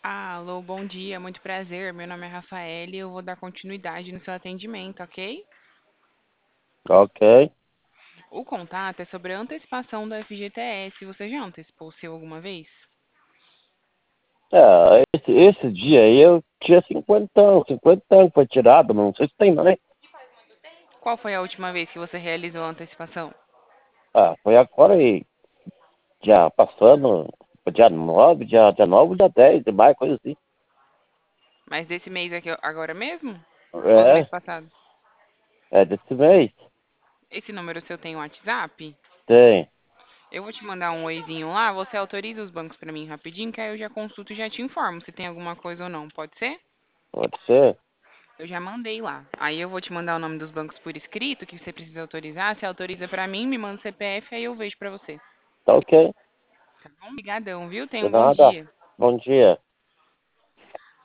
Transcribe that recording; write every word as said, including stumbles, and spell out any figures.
Alô, bom dia, muito prazer. Meu nome é Rafael e eu vou dar continuidade no seu atendimento, ok? Ok. O contato é sobre a antecipação da F G T S. Você já antecipou o seu alguma vez? É, esse, esse dia aí eu tinha cinquenta, cinquenta foi tirado, mas não sei se tem mais. Qual foi a última vez que você realizou a antecipação? Ah, foi agora aí, já passando, dia nove, dia, dia nove, dia dez de maio, coisa assim. Mas desse mês aqui agora mesmo? Ou do mês É, passado? é desse mês. Esse número seu tem WhatsApp? Tem, Eu vou te mandar um oizinho lá, você autoriza os bancos pra mim rapidinho, que aí eu já consulto e já te informo se tem alguma coisa ou não, pode ser? pode ser. Eu já mandei lá. Aí eu vou te mandar o nome dos bancos por escrito, que você precisa autorizar. Você autoriza pra mim, me manda o C P F, aí eu vejo pra você. Tá ok. Tá bom? Obrigadão, viu? Tenha De um bom nada. dia. Bom dia.